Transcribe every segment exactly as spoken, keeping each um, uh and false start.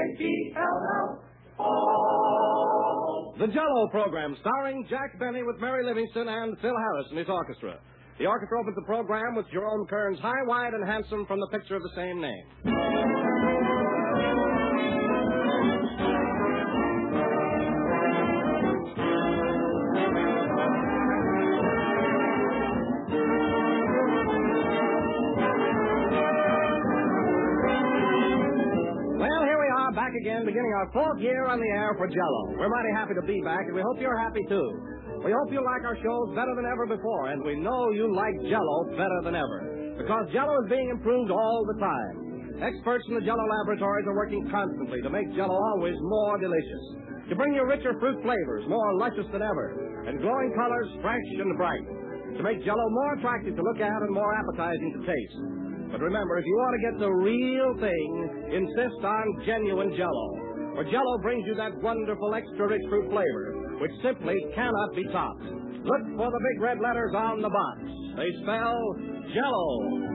E L L O. The Jell-O program, starring Jack Benny with Mary Livingston and Phil Harris and his orchestra. The orchestra opens the program with Jerome Kern's High, Wide, and Handsome from the picture of the same name. Back again, beginning our fourth year on the air for Jell-O. We're mighty happy to be back, and we hope you're happy, too. We hope you like our shows better than ever before, and we know you like Jell-O better than ever, because Jell-O is being improved all the time. Experts in the Jell-O laboratories are working constantly to make Jell-O always more delicious, to bring you richer fruit flavors, more luscious than ever, and glowing colors fresh and bright, to make Jell-O more attractive to look at and more appetizing to taste. But remember, if you want to get the real thing, insist on genuine Jell-O. For Jell-O brings you that wonderful extra-rich fruit flavor, which simply cannot be topped. Look for the big red letters on the box. They spell Jell-O.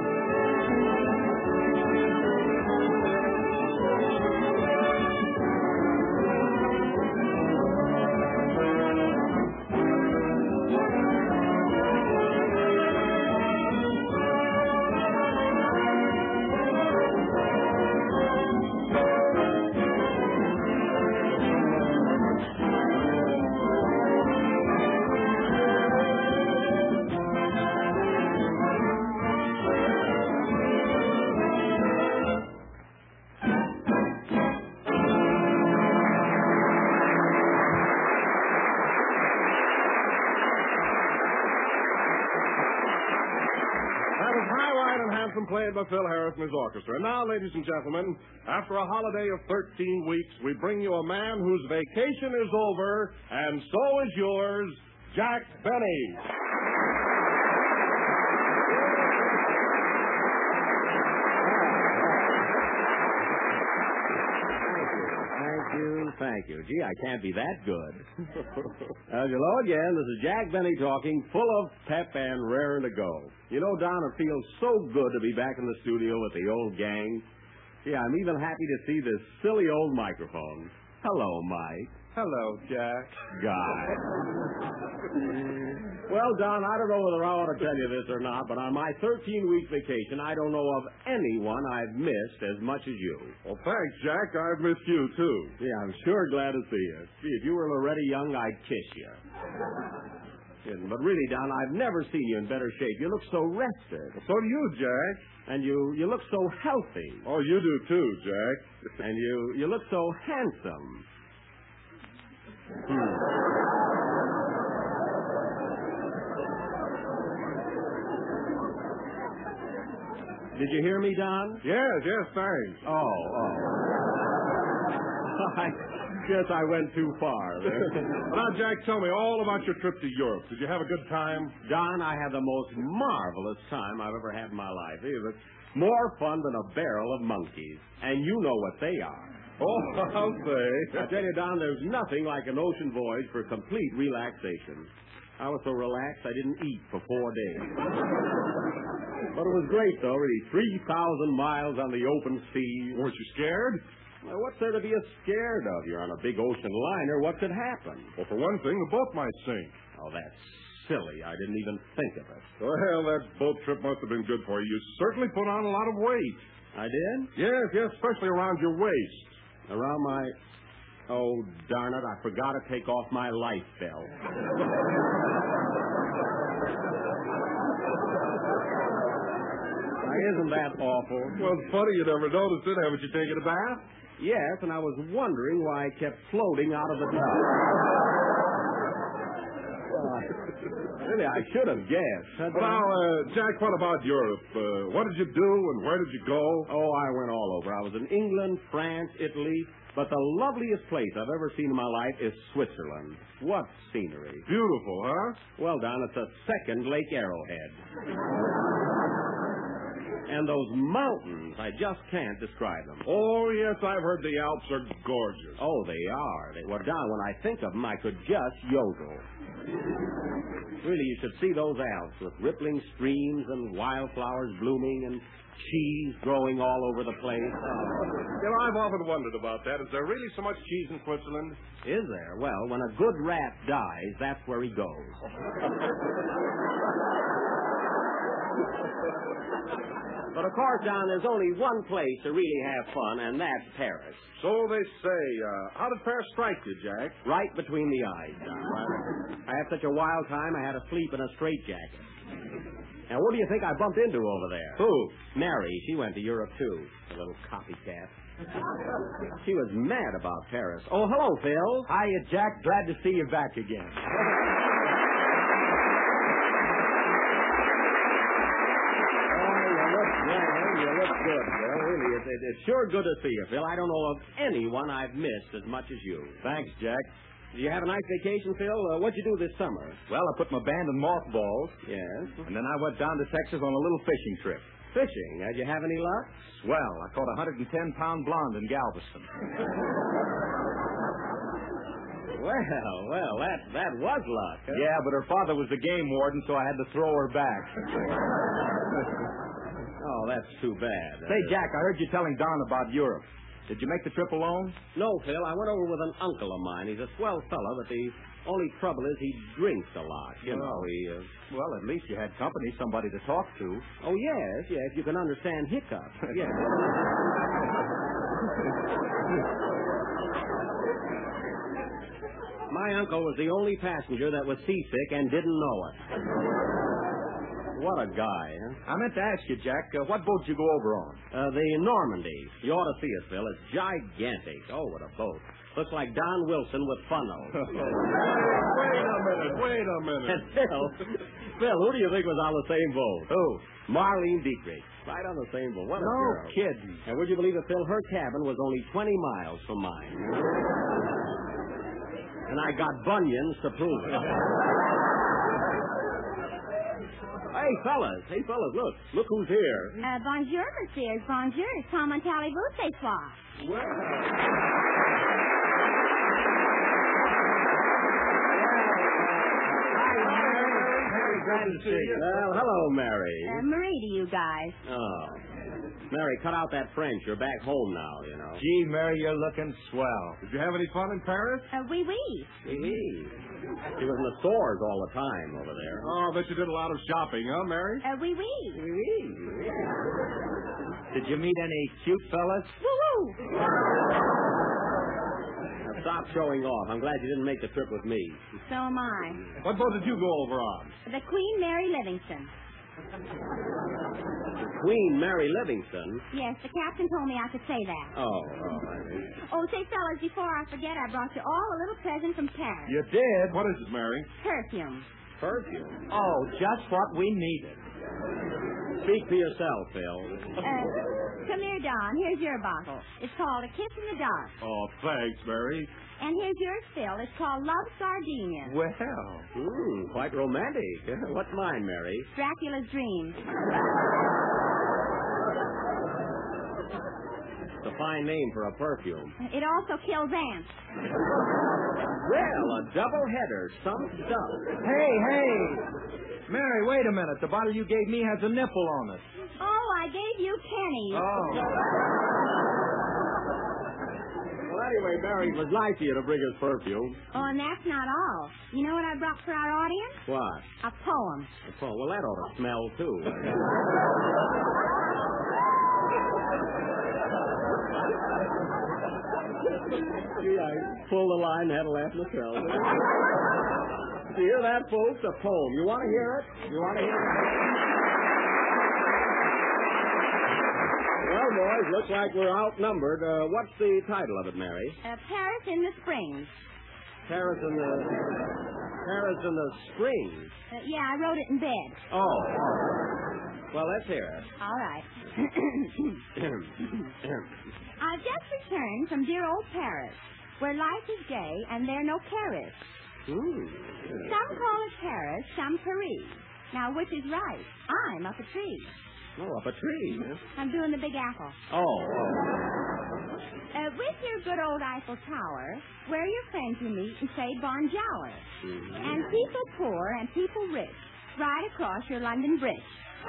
Played by Phil Harris and his orchestra. And now, ladies and gentlemen, after a holiday of thirteen weeks, we bring you a man whose vacation is over, and so is yours, Jack Benny. Thank you, thank you. Gee, I can't be that good. uh, hello again. This is Jack Benny talking, full of pep and raring to go. You know, Don, it feels so good to be back in the studio with the old gang. Gee, I'm even happy to see this silly old microphone. Hello, Mike. Hello, Jack. Guy. Well, Don, I don't know whether I ought to tell you this or not, but on my thirteen-week vacation, I don't know of anyone I've missed as much as you. Well, thanks, Jack. I've missed you, too. Yeah, I'm sure glad to see you. Gee, if you were Loretta Young, I'd kiss you. But really, Don, I've never seen you in better shape. You look so rested. Well, so do you, Jack. And you, you look so healthy. Oh, you do, too, Jack. And you, you look so handsome. Hmm. Did you hear me, Don? Yes, yes, thanks. Oh, oh. I guess I went too far there. Now, Jack, tell me all about your trip to Europe. Did you have a good time? Don, I had the most marvelous time I've ever had in my life. It was more fun than a barrel of monkeys. And you know what they are. Oh, I'll say. I tell you, Don, there's nothing like an ocean voyage for complete relaxation. I was so relaxed I didn't eat for four days. But it was great, though, really. three thousand miles on the open sea. Weren't you scared? Well, what's there to be scared of? You're on a big ocean liner. What could happen? Well, for one thing, the boat might sink. Oh, that's silly. I didn't even think of it. Well, that boat trip must have been good for you. You certainly put on a lot of weight. I did? Yes, yes, especially around your waist. Around my... Oh, darn it, I forgot to take off my life belt. Now, isn't that awful? Well, it's funny you never noticed it. Haven't you taken a bath? Yes, and I was wondering why I kept floating out of the tub. Really, I should have guessed. Well, now, uh, Jack, what about Europe? Uh, what did you do and where did you go? Oh, I went all over. I was in England, France, Italy, but the loveliest place I've ever seen in my life is Switzerland. What scenery. Beautiful, huh? Well, Don, it's a second Lake Arrowhead. And those mountains, I just can't describe them. Oh, yes, I've heard the Alps are gorgeous. Oh, they are. They, well, Don, when I think of them, I could just yodel. Really, you should see those Alps with rippling streams and wildflowers blooming and cheese growing all over the place. Oh. You know, I've often wondered about that. Is there really so much cheese in Switzerland? Is there? Well, when a good rat dies, that's where he goes. But, of course, Don, there's only one place to really have fun, and that's Paris. So they say. Uh, how did Paris strike you, Jack? Right between the eyes, Don. I had such a wild time, I had to sleep in a straitjacket. Now, what do you think I bumped into over there? Who? Mary. She went to Europe, too. A little copycat. She was mad about Paris. Oh, hello, Phil. Hiya, Jack. Glad to see you back again. You look good, Phil. Really, it, it, it's sure good to see you, Phil. I don't know of anyone I've missed as much as you. Thanks, Jack. Did you have a nice vacation, Phil? Uh, what'd you do this summer? Well, I put my band in mothballs. Yes. And then I went down to Texas on a little fishing trip. Fishing? Did you have any luck? Swell. I caught a one hundred ten pound blonde in Galveston. Well, well, that that was luck. Huh? Yeah, but her father was the game warden, so I had to throw her back. Oh, that's too bad. Say, Jack, I heard you telling Don about Europe. Did you make the trip alone? No, Phil. I went over with an uncle of mine. He's a swell fellow, but the only trouble is he drinks a lot. You know, he... Uh... Well, at least you had company, somebody to talk to. Oh, yes, yes. You can understand hiccups. Yes. My uncle was the only passenger that was seasick and didn't know it. What a guy, huh? I meant to ask you, Jack, uh, what boat did you go over on? Uh, the Normandy. You ought to see it, Phil. It's gigantic. Oh, what a boat. Looks like Don Wilson with funnels. Wait a minute, wait a minute. And Phil, Phil, who do you think was on the same boat? Who? Marlene Dietrich. Right on the same boat. What a No girl. kidding. And would you believe it, Phil? Her cabin was only twenty miles from mine. And I got bunions to prove it. Hey, fellas. Hey, fellas, look. Look who's here. Uh, bonjour, monsieur. Bonjour. Comment allez-vous ce soir? Well... Well, hello, Mary. Uh, Marie to you guys. Oh. Mary, cut out that French. You're back home now, you know. Gee, Mary, you're looking swell. Did you have any fun in Paris? Uh, oui, oui. Gee. She was in the stores all the time over there. Oh, I bet you did a lot of shopping, huh, Mary? Uh, oui, oui. Did you meet any cute fellas? Woo-woo. Now, stop showing off. I'm glad you didn't make the trip with me. So am I. What boat did you go over on? The Queen Mary Livingston. Queen Mary Livingston? Yes, the captain told me I could say that. Oh, oh, I see. Oh, say, fellas, before I forget, I brought you all a little present from Paris. You did? What is it, Mary? Perfume. Perfume? Oh, just what we needed. Speak for yourself, Phil. Uh, come here, Don. Here's your bottle. It's called A Kiss in the Dark. Oh, thanks, Mary. And here's yours, Phil. It's called Love Sardinia. Well. Hmm, quite romantic. What's mine, Mary? Dracula's Dream. It's a fine name for a perfume. It also kills ants. Well, a double header. Some stuff. Hey, hey. Mary, wait a minute. The bottle you gave me has a nipple on it. Oh, I gave you pennies. Oh. Well, anyway, Mary, it was nice of you to bring us perfume. Oh, and that's not all. You know what I brought for our audience? What? A poem. Oh, well, that ought to smell, too. Gee, I pulled the line and had to laugh myself. Do you hear that, folks? A poem. You want to hear it? You want to hear it? Well, boys, looks like we're outnumbered. Uh, what's the title of it, Mary? Uh, Paris in the Springs. Paris in the... Paris in the Springs. Uh, yeah, I wrote it in bed. Oh, all right. Well, let's hear it. All right. I've just returned from dear old Paris, where life is gay and there no cares. Hmm. Some call it Paris, some Paris. Now, which is right? I'm up a tree. Oh, up a tree. Huh? I'm doing the Big Apple. Oh, oh. Uh, with your good old Eiffel Tower, where your friends you meet and say bonjour. Mm-hmm. And people poor and people rich ride across your London Bridge.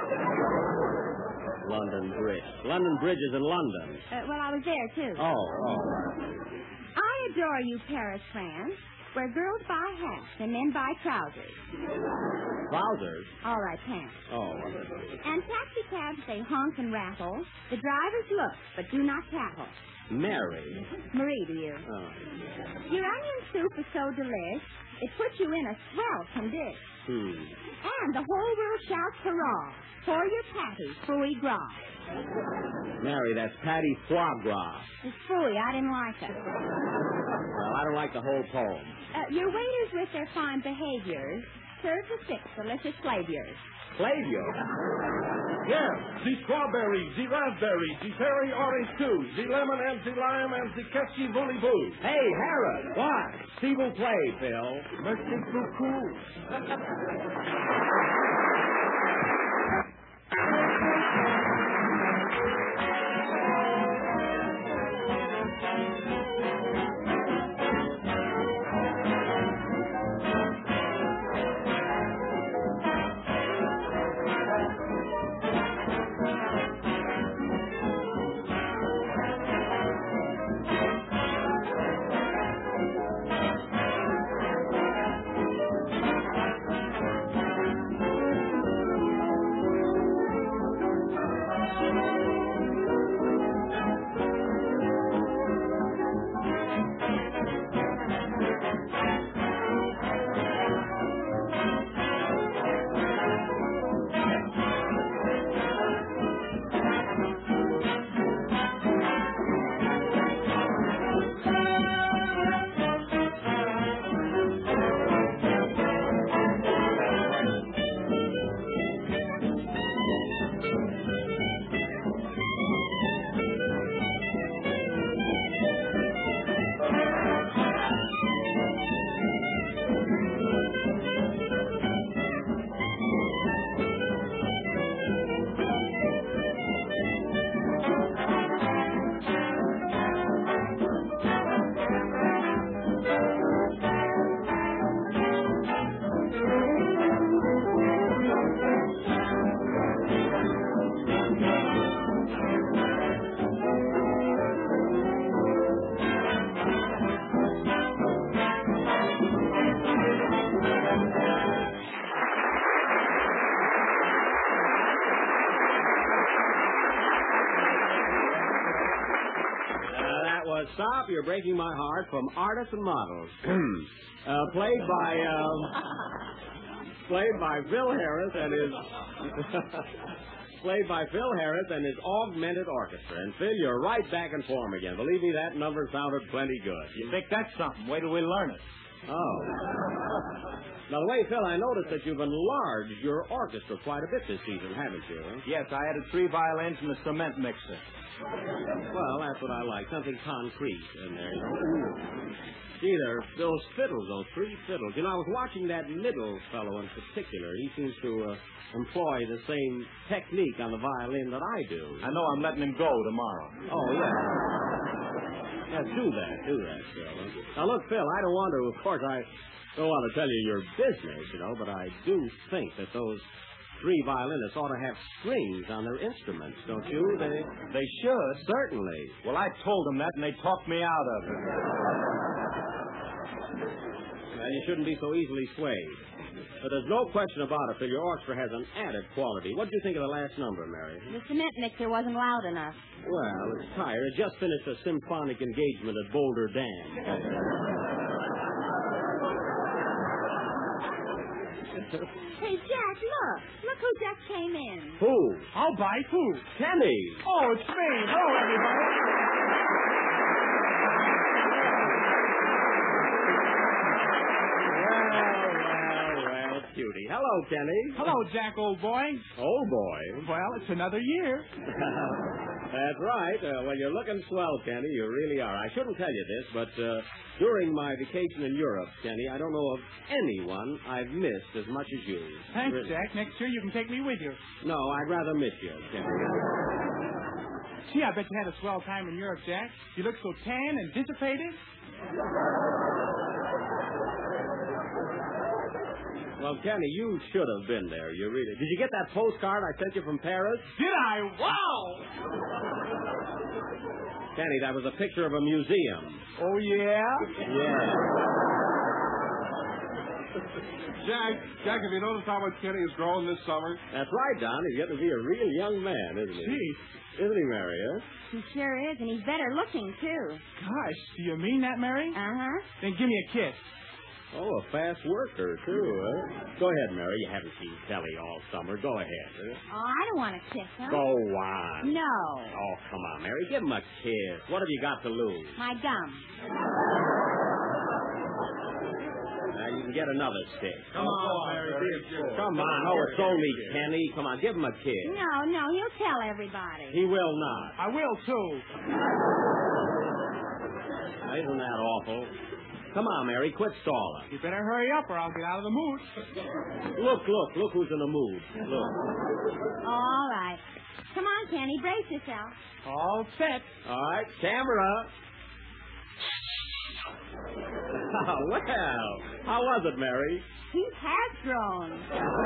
London Bridge. London Bridge is in London. Uh, well, I was there, too. Oh, oh. I adore you, Paris, France, where girls buy hats and men buy trousers. Trousers? All right, pants. Oh. And taxi cabs, they honk and rattle. The drivers look, but do not tattle. Mary. Marie to you. Oh. Your onion soup is so delish, it puts you in a swelcome dish. Hmm. And the whole world shouts hurrah for your patty, foie gras. Mary, that's Patty foie gras. It's foie, I didn't like it. Well, I don't like the whole poem. Uh, your waiters with their fine behaviors serve the six delicious flavors. Flavor? Yes, the strawberry, the raspberry, the cherry orange too, the lemon and the lime and the catchy bully boo. Hey, Harris. What? Steve will play, Phil. Merci beaucoup. Stop, You're Breaking My Heart from Artists and Models. uh, played by, um, played by Phil Harris and his, played by Phil Harris and his augmented orchestra. And Phil, you're right back in form again. Believe me, that number sounded plenty good. You think that's something? Wait till we learn it. Oh. Now, the way, Phil, I noticed that you've enlarged your orchestra quite a bit this season, haven't you? Yes, I added three violins and a cement mixer. Well, that's what I like. Something concrete in there, you know. Gee, there are those fiddles, those three fiddles. You know, I was watching that middle fellow in particular. He seems to uh, employ the same technique on the violin that I do. I know I'm letting him go tomorrow. Oh, yeah. Yeah, do that, do that, Phil. Now, look, Phil, I don't want to, of course, I don't want to tell you your business, you know, but I do think that those three violinists ought to have strings on their instruments, don't you? They They should. Certainly. Well, I told them that, and they talked me out of it. Well, you shouldn't be so easily swayed. But there's no question about it, Phil. Your orchestra has an added quality. What did you think of the last number, Mary? The cement mixer wasn't loud enough. Well, it's tired. It just finished a symphonic engagement at Boulder Dam. Hey, Jack, look. Look who just came in. Who? I'll bite who? Kenny. Oh, it's me. Hello, everybody. Cutie. Hello, Kenny. Hello, Jack, old boy. Old boy. Well, it's another year. That's right. Uh, well, you're looking swell, Kenny. You really are. I shouldn't tell you this, but uh, during my vacation in Europe, Kenny, I don't know of anyone I've missed as much as you. Thanks, Really. Jack. Next year you can take me with you. No, I'd rather miss you, Kenny. Gee, I bet you had a swell time in Europe, Jack. You look so tan and dissipated. Well, Kenny, you should have been there. You really. Did you get that postcard I sent you from Paris? Did I? Wow! Kenny, that was a picture of a museum. Oh, yeah? Yeah. Jack, Jack, have you noticed how much Kenny has grown this summer? That's right, Don. He's getting to be a real young man, isn't he? Gee. Isn't he, Mary, huh? He sure is, and he's better looking, too. Gosh, do you mean that, Mary? Uh-huh. Then give me a kiss. Oh, a fast worker, too, huh? Go ahead, Mary. You haven't seen Kelly all summer. Go ahead. Huh? Oh, I don't want to kiss him. Go on. No. Oh, come on, Mary. Give him a kiss. What have you got to lose? My gum. Now, you can get another stick. Come on, Mary. Come on. Oh, it's only Kenny. Come on, give him a kiss. No, no, he'll tell everybody. He will not. I will, too. Now, isn't that awful? Come on, Mary. Quit stalling. You better hurry up or I'll get out of the mood. Look, look. Look who's in the mood. Look. All right. Come on, Kenny, brace yourself. All set. All right, camera. Well, how was it, Mary? He has grown.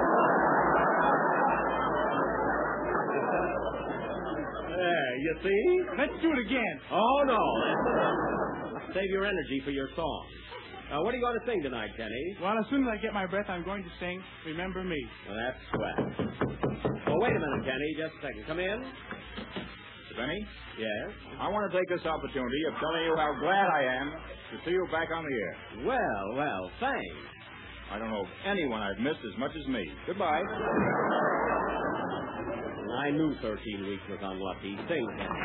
There, you see? Let's do it again. Oh, no. That's enough. Save your energy for your song. Uh, what are you going to sing tonight, Kenny? Well, as soon as I get my breath, I'm going to sing Remember Me. Well, that's swell. Oh, wait a minute, Kenny. Just a second. Come in. Benny, Yes? I want to take this opportunity of telling you how glad I am to see you back on the air. Well, well, thanks. I don't know of anyone I've missed as much as me. Goodbye. I knew thirteen weeks was unlucky. Sing, Kenny.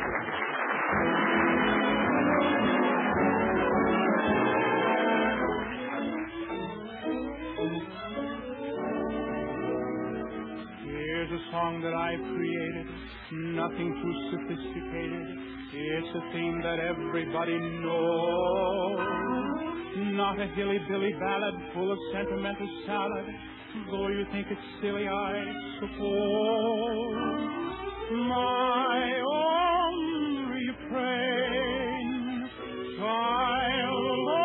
Here's a song that I've created, nothing too sophisticated. It's a theme that everybody knows. Not a hilly-billy ballad full of sentimental salad, though you think it's silly, I suppose. My own refrain, child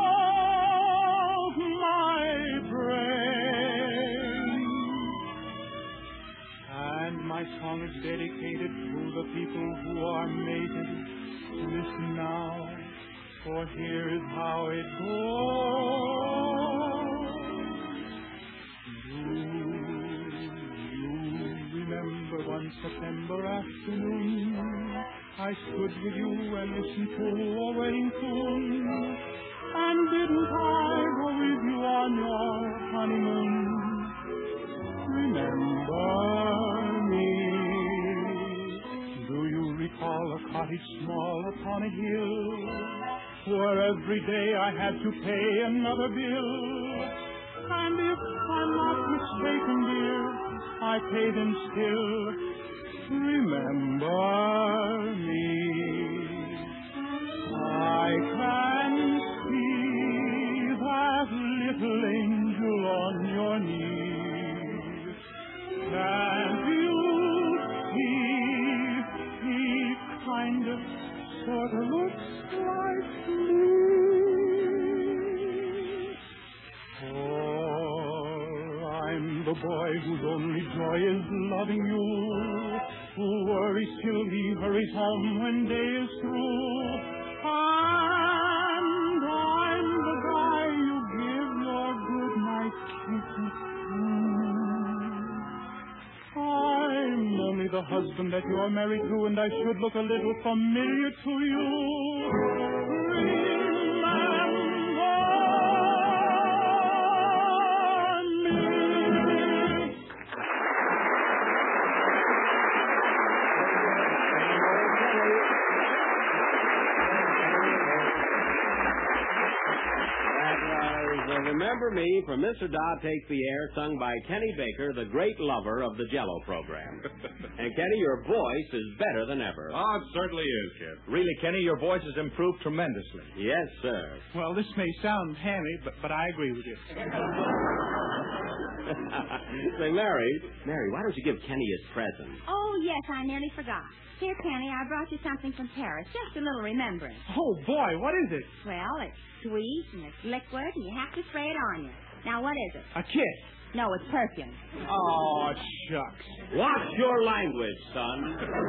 of my brain. And my song is dedicated to the people who are mated. Listen now, for here is how it goes. Do you remember one September afternoon? I stood with you and listened to a wedding tune. And didn't I go with you on your honeymoon? Remember me. Do you recall a cottage small upon a hill, where every day I had to pay another bill? And if I'm not mistaken, dear, I pay them still. Remember me. I can see that little angel on your knee. Can't you see he kind of sort of looks like me? For I'm the boy whose only joy is loving you, who worries till he hurries home when day is through. And I'm the guy you give your good night kisses to. I'm only the husband that you're married to, and I should look a little familiar to you. Remember Remember Me from Mister Dodd Takes the Air, sung by Kenny Baker, the great lover of the Jell-O program. And, Kenny, your voice is better than ever. Oh, it certainly is, kid. Really, Kenny, your voice has improved tremendously. Yes, sir. Well, this may sound hammy, but, but I agree with you. Say, Mary, Mary, why don't you give Kenny his present? Oh, yes, I nearly forgot. Here, Kenny, I brought you something from Paris. Just a little remembrance. Oh, boy, what is it? Well, it's sweet and it's liquid, and you have to spray it on you. Now, what is it? A kiss. No, it's perfume. Oh, shucks. Watch your language, son.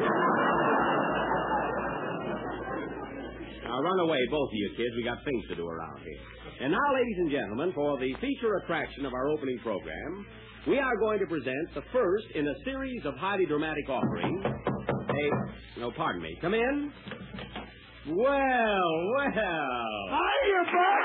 Now, run away, both of you kids. We got things to do around here. And now, ladies and gentlemen, for the feature attraction of our opening program, we are going to present the first in a series of highly dramatic offerings. A, no, pardon me. Come in. Well, well. Hiya, Buck.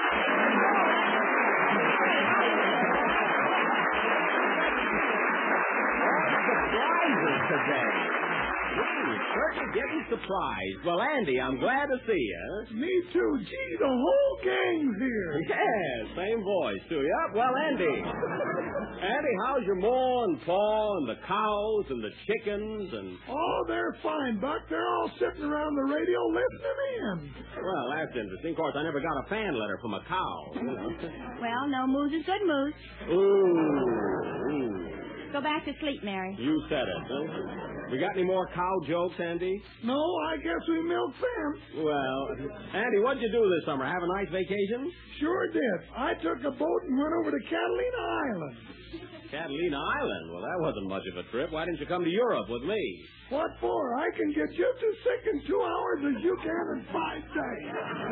Surprises today. Ooh, certainly getting surprised. Well, Andy, I'm glad to see you. Me too. Gee, the whole gang's here. Yes, same voice, too. Yep, well, Andy. Andy, how's your ma and pa and the cows and the chickens and... Oh, they're fine, Buck. They're all sitting around the radio listening in. Well, that's interesting. Of course, I never got a fan letter from a cow. You know. Well, no moose is good moose. Ooh, ooh. Go back to sleep, Mary. You said it, huh? We got any more cow jokes, Andy? No, I guess we milked them. Well, Andy, what'd you do this summer? Have a nice vacation? Sure did. I took a boat and went over to Catalina Island. Catalina Island? Well, that wasn't much of a trip. Why didn't you come to Europe with me? What for? I can get just as sick in two hours as you can in five days.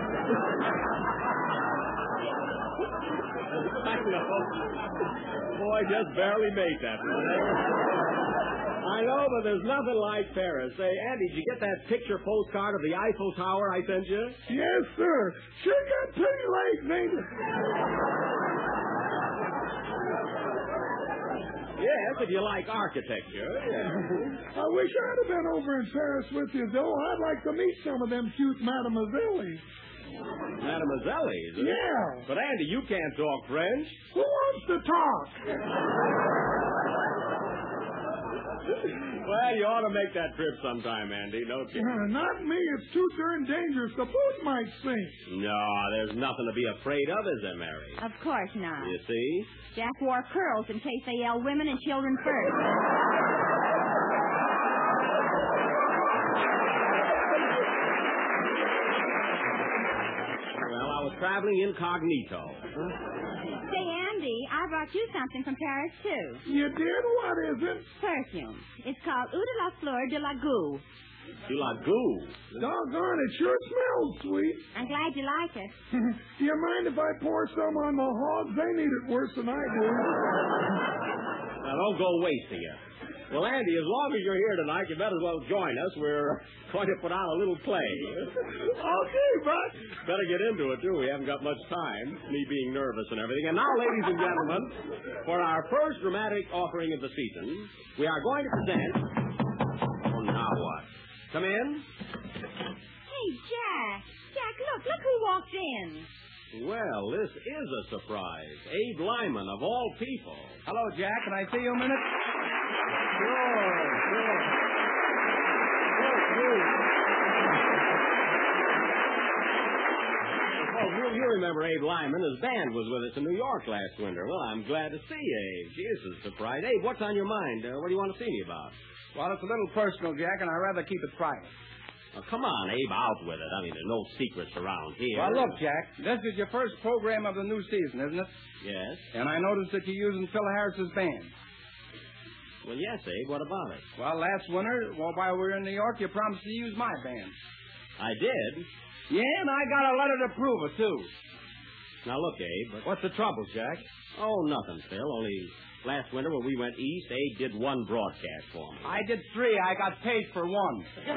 I know. Boy, just barely made that one. I know, but there's nothing like Paris. Say, Andy, did you get that picture postcard of the Eiffel Tower I sent you? Yes, sir. Sure got pretty legs, ain't it? Yes, if you like architecture. I wish I'd have been over in Paris with you, though. I'd like to meet some of them cute mademoiselles. Mademoiselles? Yeah. But, Andy, you can't talk French. Who wants to talk? Well, you ought to make that trip sometime, Andy, don't you? Uh, not me. It's too darn dangerous. The boat might sink. No, there's nothing to be afraid of, is there, Mary? Of course not. You see? Jack wore curls in case they yell women and children first. Well, I was traveling incognito. Say, Andy, I brought you something from Paris, too. You did? What is it? Perfume. It's called Eau de la Fleur de la Goutte. You like goo. Doggone, it sure smells sweet. I'm glad you like it. Do you mind if I pour some on the hogs? They need it worse than I do. Now, don't go wasting it. Well, Andy, as long as you're here tonight, you better as well join us. We're going to put on a little play. Okay, Buck. Better get into it, too. We haven't got much time, me being nervous and everything. And now, ladies and gentlemen, for our first dramatic offering of the season, we are going to present... Oh, now what? Come in. Hey, Jack. Jack, look. Look who walked in. Well, this is a surprise. Abe Lyman, of all people. Hello, Jack. Can I see you a minute? Sure, sure. Oh, you, you remember Abe Lyman. His band was with us in New York last winter. Well, I'm glad to see you, Abe. Gee, this is a surprise. Abe, what's on your mind? Uh, what do you want to see me about? Well, it's a little personal, Jack, and I'd rather keep it private. Oh, come on, Abe, out with it. I mean, there's no secrets around here. Well, look, Jack, this is your first program of the new season, isn't it? Yes. And I noticed that you're using Phil Harris's band. Well, yes, Abe. What about it? Well, last winter, well, while we were in New York, you promised to use my band. I did. Yeah, and I got a letter to prove it, too. Now, look, Abe. But... What's the trouble, Jack? Oh, nothing, Phil. Only last winter when we went east, Abe did one broadcast for me. I did three. I got paid for one.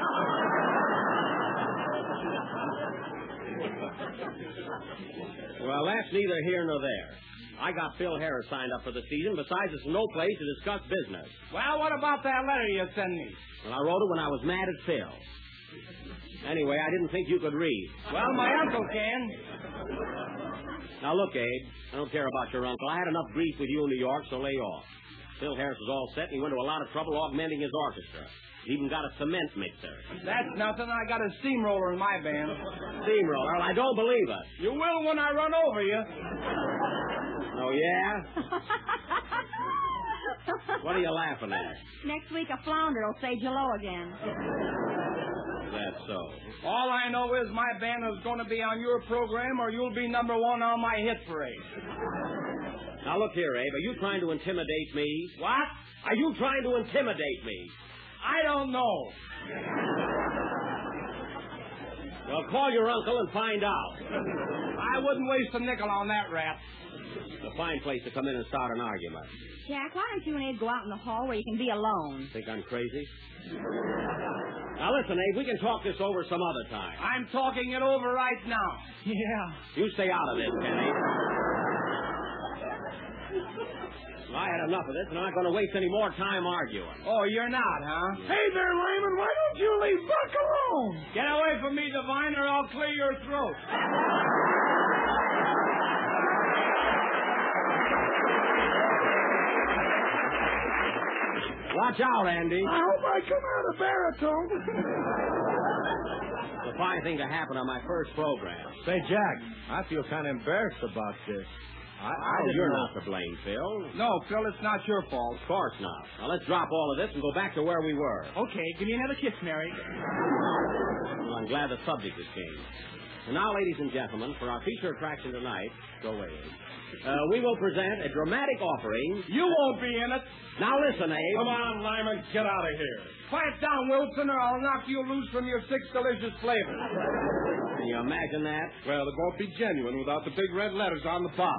Well, that's neither here nor there. I got Phil Harris signed up for the season. Besides, it's no place to discuss business. Well, what about that letter you sent me? Well, I wrote it when I was mad at Phil. Anyway, I didn't think you could read. Well, my uncle can. Now, look, Abe, I don't care about your uncle. I had enough grief with you in New York, so lay off. Phil Harris was all set, and he went to a lot of trouble augmenting his orchestra. He even got a cement mixer. That's nothing. I got a steamroller in my band. Steamroller? I don't believe it. You will when I run over you. Oh, yeah? What are you laughing at? Next week, a flounder will say Jello again. That's so. All I know is my band is going to be on your program, or you'll be number one on my hit parade. Now, look here, Abe. Are you trying to intimidate me? What? Are you trying to intimidate me? I don't know. Well, call your uncle and find out. I wouldn't waste a nickel on that rat. It's a fine place to come in and start an argument. Jack, why don't you and Abe go out in the hall where you can be alone? Think I'm crazy? Now, listen, Abe, we can talk this over some other time. I'm talking it over right now. Yeah. You stay out of this, Kenny. I had enough of this, and I'm not going to waste any more time arguing. Oh, you're not, huh? Hey there, Lyman. Why don't you leave Buck alone? Get away from me, Divine, or I'll clear your throat. Watch out, Andy. I hope I come out a baritone. It's a fine thing to happen on my first program. Say, Jack, I feel kind of embarrassed about this. I, I Oh, didn't you're know. not to blame, Phil. No, Phil, it's not your fault. Of course not. Now, let's drop all of this and go back to where we were. Okay, give me another kiss, Mary. Well, I'm glad the subject has changed. And now, ladies and gentlemen, for our feature attraction tonight, go away, uh, we will present a dramatic offering. You won't be in it. Now, listen, Abe. Come on, Lyman. Get out of here. Quiet down, Wilson, or I'll knock you loose from your six delicious flavors. Can you imagine that? Well, it won't be genuine without the big red letters on the box.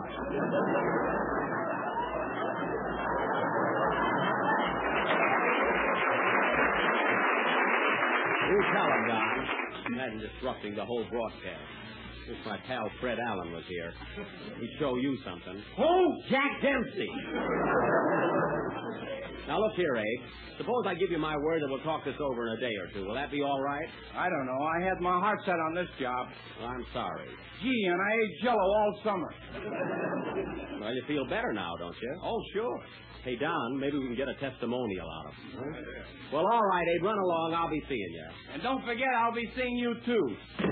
You tell him, Don. Imagine disrupting the whole broadcast. Wish my pal Fred Allen was here. He'd show you something. Who? Jack Dempsey. Now, look here, Abe. Suppose I give you my word that we'll talk this over in a day or two. Will that be all right? I don't know. I had my heart set on this job. Well, I'm sorry. Gee, and I ate Jello all summer. Well, you feel better now, don't you? Oh, sure. Hey, Don, maybe we can get a testimonial out of him. Huh? Well, all right, Abe. Run along. I'll be seeing you. And don't forget, I'll be seeing you, too.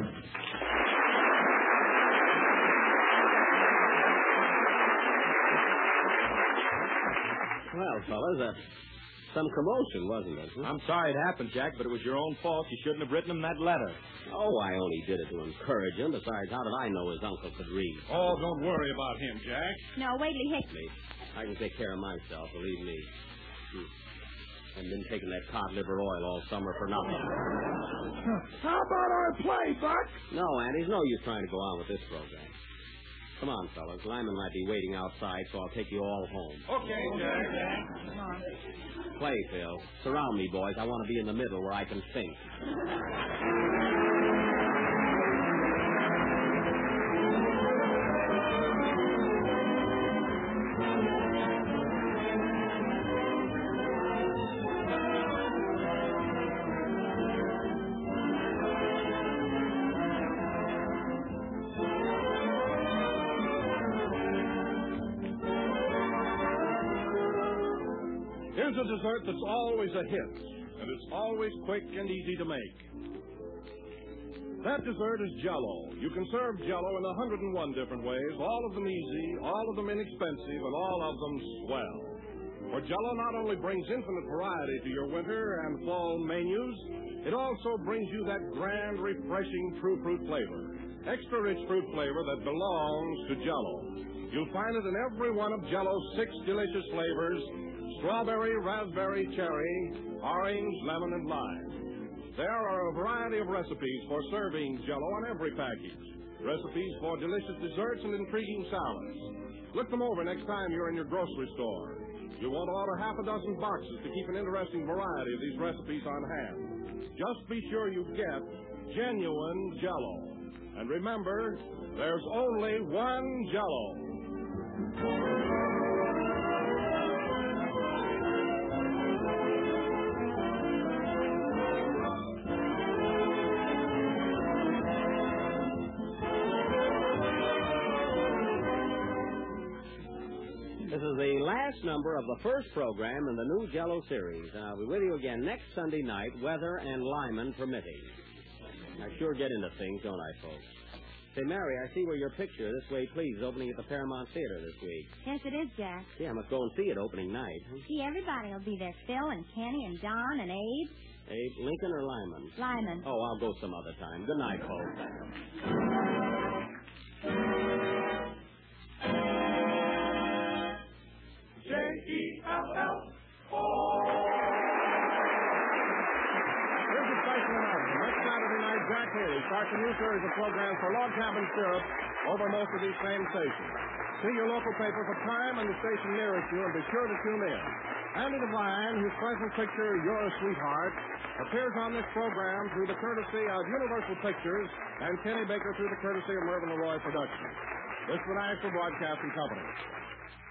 Well, fellas, uh, some commotion, wasn't it? Huh? I'm sorry it happened, Jack, but it was your own fault. You shouldn't have written him that letter. Oh, I only did it to encourage him. Besides, how did I know his uncle could read? Oh, don't worry about him, Jack. No, wait till he hits Me. I can take care of myself, believe me. Hmm. I've been taking that cod liver oil all summer for nothing. How about our play, Buck? No, Andy, there's no use trying to go on with this program. Come on, fellas. Lyman might be waiting outside, so I'll take you all home. Okay, Jack. Come on. Play, Phil. Surround me, boys. I want to be in the middle where I can think. Here's a dessert that's always a hit, and it's always quick and easy to make. That dessert is Jell-O. You can serve Jell-O in one hundred one different ways, all of them easy, all of them inexpensive, and all of them swell. For Jell-O not only brings infinite variety to your winter and fall menus, it also brings you that grand, refreshing true fruit flavor. Extra rich fruit flavor that belongs to Jell-O. You'll find it in every one of Jell-O's six delicious flavors: strawberry, raspberry, cherry, orange, lemon, and lime. There are a variety of recipes for serving Jell-O on every package. Recipes for delicious desserts and intriguing salads. Look them over next time you're in your grocery store. You'll want to order half a dozen boxes to keep an interesting variety of these recipes on hand. Just be sure you get genuine Jell-O. And remember, there's only one Jell-O. is the last number of the first program in the new Jell-O series. And I'll be with you again next Sunday night, weather and Lyman permitting. I sure get into things, don't I, folks? Say, Mary, I see where your picture, This Way Please, is opening at the Paramount Theater this week. Yes, it is, Jack. Yeah, I must go and see it opening night. See, everybody will be there. Phil and Kenny and Don and Abe. Abe, Lincoln or Lyman? Lyman. Oh, I'll go some other time. Good night, folks. J E L L O. Here's a special announcement. Next Saturday night, Jack Haley starts a new series of programs for Log Cabin Syrup over most of these same stations. See your local paper for time and the station nearest you, and be sure to tune in. Andy Devine, whose present picture, You're a Sweetheart, appears on this program through the courtesy of Universal Pictures and Kenny Baker through the courtesy of Mervyn LeRoy Productions. This is the National Broadcasting Company.